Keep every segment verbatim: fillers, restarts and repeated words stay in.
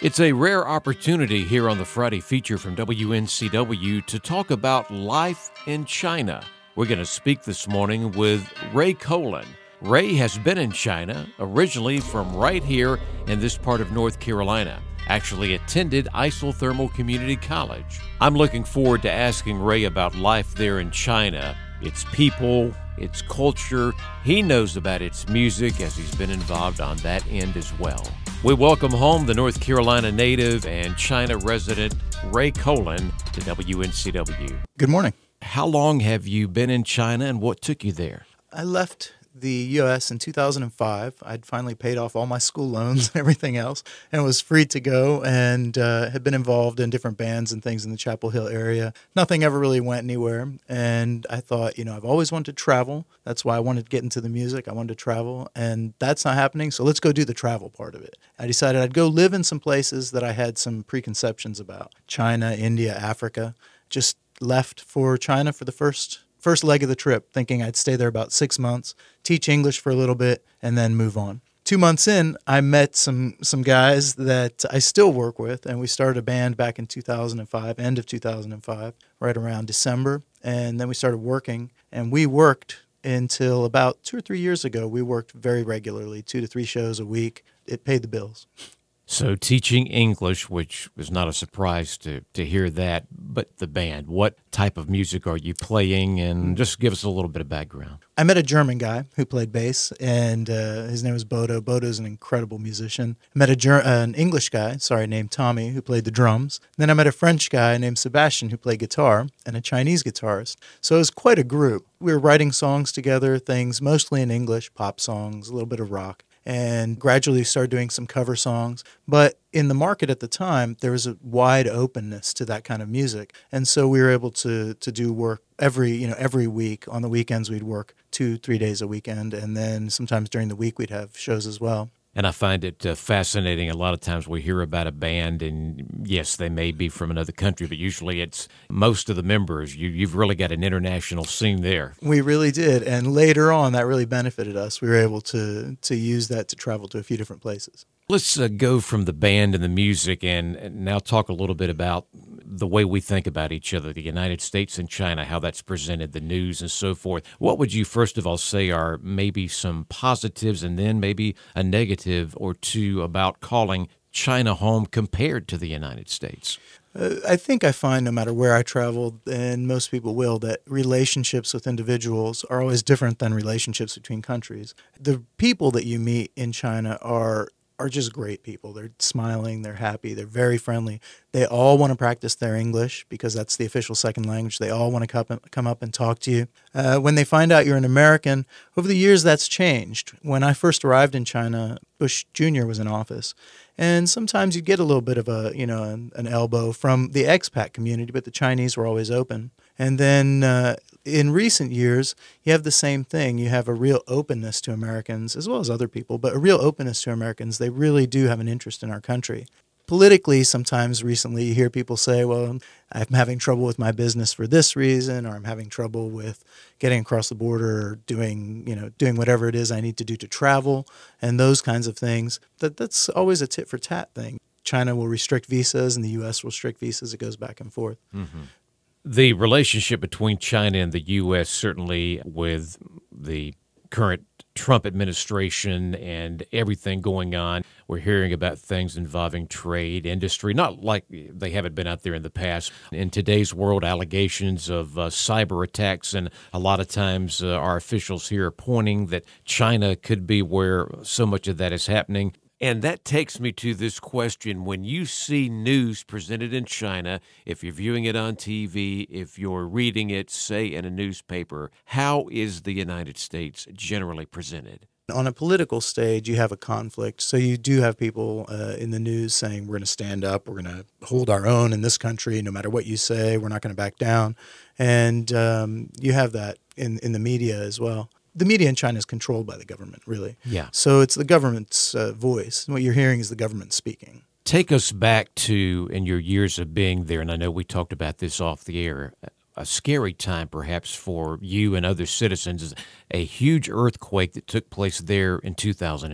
It's a rare opportunity here on the Friday feature from W N C W to talk about life in China. We're going to speak this morning with Ray Colin. Ray has been in China, originally from right here in this part of North Carolina. Actually attended Isothermal Community College. I'm looking forward to asking Ray about life there in China, its people, its culture. He knows about its music as he's been involved on that end as well. We welcome home the North Carolina native and China resident Ray Colin to W N C W. Good morning. How long have you been in China and what took you there? I left the U S in two thousand five. I'd finally paid off all my school loans and everything else and was free to go and uh, had been involved in different bands and things in the Chapel Hill area. Nothing ever really went anywhere. And I thought, you know, I've always wanted to travel. That's why I wanted to get into the music. I wanted to travel, and that's not happening. So let's go do the travel part of it. I decided I'd go live in some places that I had some preconceptions about. China, India, Africa. Just left for China for the first First leg of the trip, thinking I'd stay there about six months, teach English for a little bit, and then move on. Two months in, I met some some guys that I still work with, and we started a band back in two thousand five, end of two thousand five, right around December, and then we started working, and we worked until about two or three years ago. We worked very regularly, two to three shows a week. It paid the bills. So teaching English, which was not a surprise to, to hear that, but the band, what type of music are you playing? And just give us a little bit of background. I met a German guy who played bass, and uh, his name was Bodo. Bodo is an incredible musician. I met a Ger- uh, an English guy, sorry, named Tommy, who played the drums. Then I met a French guy named Sebastian who played guitar, and a Chinese guitarist. So it was quite a group. We were writing songs together, things mostly in English, pop songs, a little bit of rock, and gradually started doing some cover songs. But in the market at the time, there was a wide openness to that kind of music. And so we were able to to do work every, you know, every week. On the weekends, we'd work two, three days a weekend. And then sometimes during the week, we'd have shows as well. And I find it uh, fascinating. A lot of times we hear about a band, and yes, they may be from another country, but usually it's most of the members. You, you've really got an international scene there. We really did. And later on, that really benefited us. We were able to to use that to travel to a few different places. Let's uh, go from the band and the music and, and now talk a little bit about the way we think about each other, the United States and China, how that's presented, the news and so forth. What would you first of all say are maybe some positives and then maybe a negative or two about calling China home compared to the United States? Uh, I think I find no matter where I travel, and most people will, that relationships with individuals are always different than relationships between countries. The people that you meet in China are are just great people. They're smiling, they're happy, they're very friendly. They all want to practice their English because that's the official second language. They all want to come, come up and talk to you. Uh, when they find out you're an American, over the years that's changed. When I first arrived in China, Bush Junior was in office. And sometimes you'd get a little bit of a, you know, an, an elbow from the expat community, but the Chinese were always open. And then uh, in recent years, you have the same thing. You have a real openness to Americans, as well as other people, but a real openness to Americans. They really do have an interest in our country. Politically, sometimes recently you hear people say, well, I'm having trouble with my business for this reason, or I'm having trouble with getting across the border or doing, you know, doing whatever it is I need to do to travel and those kinds of things. That That's always a tit for tat thing. China will restrict visas and the U S will restrict visas. It goes back and forth. Mm-hmm. The relationship between China and the U S, certainly with the current Trump administration and everything going on, we're hearing about things involving trade, industry, not like they haven't been out there in the past. In today's world, allegations of uh, cyber attacks, and a lot of times uh, our officials here are pointing that China could be where so much of that is happening. And that takes me to this question. When you see news presented in China, if you're viewing it on T V, if you're reading it, say, in a newspaper, how is the United States generally presented? On a political stage, you have a conflict. So you do have people uh, in the news saying, we're going to stand up, we're going to hold our own in this country, no matter what you say, we're not going to back down. And um, you have that in, in the media as well. The media in China is controlled by the government, really. Yeah. So it's the government's uh, voice. What you're hearing is the government speaking. Take us back to, in your years of being there, and I know we talked about this off the air, a scary time perhaps for you and other citizens, a huge earthquake that took place there in two thousand eight.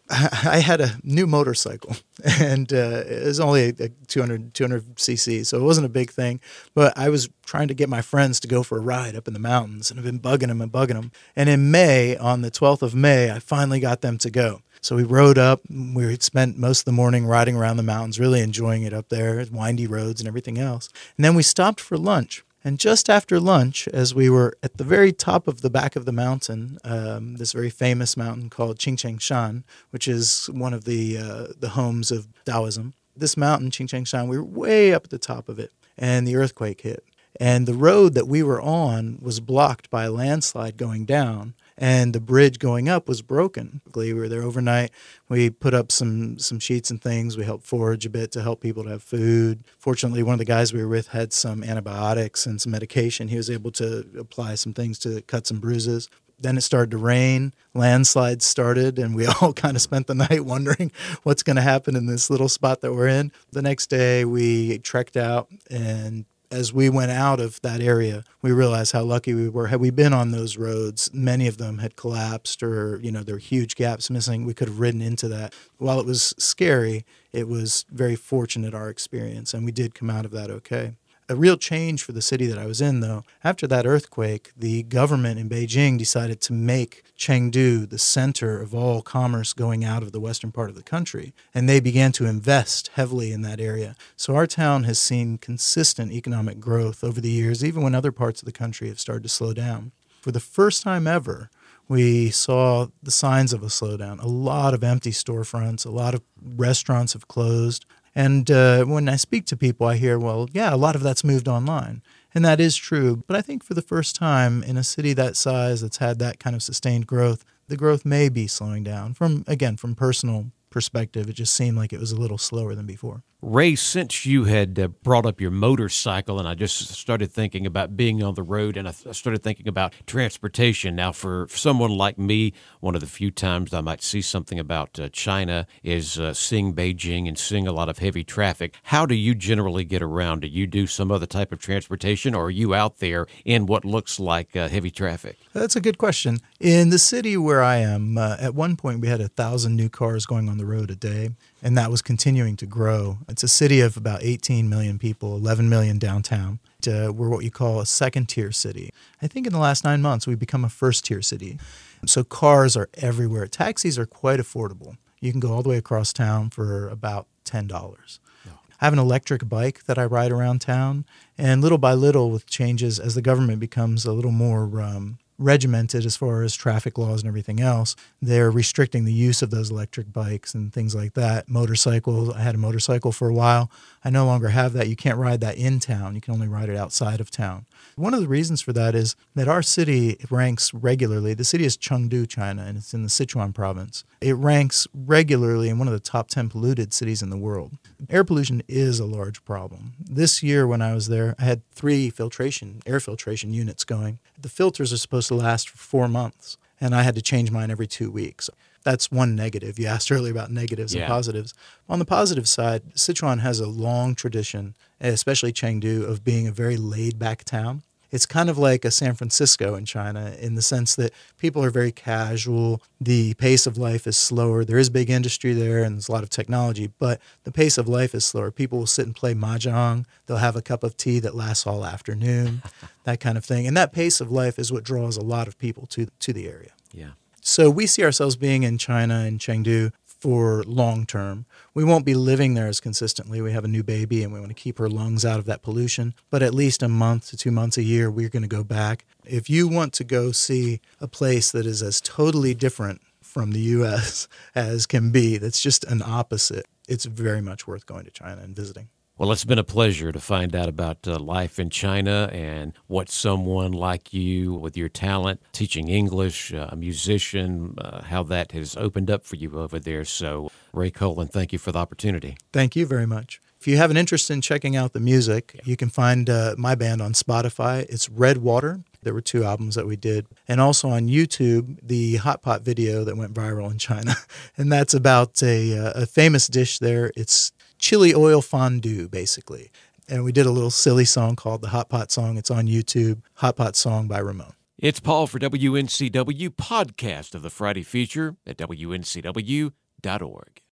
I had a new motorcycle, and uh, it was only a two hundred, two hundred c c, so it wasn't a big thing. But I was trying to get my friends to go for a ride up in the mountains, and I've been bugging them and bugging them. And in May, on the twelfth of May, I finally got them to go. So we rode up. We spent most of the morning riding around the mountains, really enjoying it up there, windy roads and everything else. And then we stopped for lunch. And just after lunch, as we were at the very top of the back of the mountain, um, this very famous mountain called Qingqingshan, which is one of the uh, the homes of Taoism. This mountain, Qingqingshan, we were way up at the top of it, and the earthquake hit. And the road that we were on was blocked by a landslide going down, and the bridge going up was broken. We were there overnight. We put up some, some sheets and things. We helped forage a bit to help people to have food. Fortunately, one of the guys we were with had some antibiotics and some medication. He was able to apply some things to cut some bruises. Then it started to rain, landslides started, and we all kind of spent the night wondering what's going to happen in this little spot that we're in. The next day, we trekked out, and as we went out of that area, we realized how lucky we were. Had we been on those roads, many of them had collapsed, or, you know, there were huge gaps missing. We could have ridden into that. While it was scary, it was very fortunate, our experience, and we did come out of that okay. A real change for the city that I was in, though, after that earthquake, the government in Beijing decided to make Chengdu the center of all commerce going out of the western part of the country, and they began to invest heavily in that area. So our town has seen consistent economic growth over the years, even when other parts of the country have started to slow down. For the first time ever, we saw the signs of a slowdown. A lot of empty storefronts, a lot of restaurants have closed. And uh, when I speak to people, I hear, well, yeah, a lot of that's moved online. And that is true. But I think for the first time in a city that size that's had that kind of sustained growth, the growth may be slowing down. From, again, from personal perspective, it just seemed like it was a little slower than before. Ray, since you had uh, brought up your motorcycle, and I just started thinking about being on the road, and I th- started thinking about transportation. Now, for someone like me, one of the few times I might see something about uh, China is uh, seeing Beijing and seeing a lot of heavy traffic. How do you generally get around? Do you do some other type of transportation, or are you out there in what looks like uh, heavy traffic? That's a good question. In the city where I am, uh, at one point we had a thousand new cars going on the road a day, and that was continuing to grow. It's a city of about eighteen million people, eleven million downtown. Uh, we're what you call a second-tier city. I think in the last nine months, we've become a first-tier city. So cars are everywhere. Taxis are quite affordable. You can go all the way across town for about ten dollars. Yeah. I have an electric bike that I ride around town, and little by little, with changes as the government becomes a little more um, regimented as far as traffic laws and everything else, they're restricting the use of those electric bikes and things like that. Motorcycles, I had a motorcycle for a while. I no longer have that. You can't ride that in town. You can only ride it outside of town. One of the reasons for that is that our city ranks regularly. The city is Chengdu, China, and it's in the Sichuan province. It ranks regularly in one of the top ten polluted cities in the world. Air pollution is a large problem. This year when I was there, I had three filtration, air filtration units going. The filters are supposed to last for four months, and I had to change mine every two weeks. That's one negative. You asked earlier about negatives yeah. and positives. On the positive side, Sichuan has a long tradition, especially Chengdu, of being a very laid-back town. It's kind of like a San Francisco in China in the sense that people are very casual. The pace of life is slower. There is big industry there and there's a lot of technology, but the pace of life is slower. People will sit and play mahjong. They'll have a cup of tea that lasts all afternoon, that kind of thing. And that pace of life is what draws a lot of people to, to the area. Yeah. So we see ourselves being in China and Chengdu for long term. We won't be living there as consistently. We have a new baby and we want to keep her lungs out of that pollution. But at least a month to two months a year, we're going to go back. If you want to go see a place that is as totally different from the U S as can be, that's just an opposite, it's very much worth going to China and visiting. Well, it's been a pleasure to find out about uh, life in China and what someone like you with your talent, teaching English, uh, a musician, uh, how that has opened up for you over there. So, Ray Colin, thank you for the opportunity. Thank you very much. If you have an interest in checking out the music, yeah. you can find uh, my band on Spotify. It's Red Water. There were two albums that we did. And also on YouTube, the Hot Pot video that went viral in China. And that's about a, uh, a famous dish there. It's chili oil fondue, basically. And we did a little silly song called the Hot Pot Song. It's on YouTube, Hot Pot Song by Ramon. It's Paul for W N C W, podcast of the Friday feature at W N C W dot org.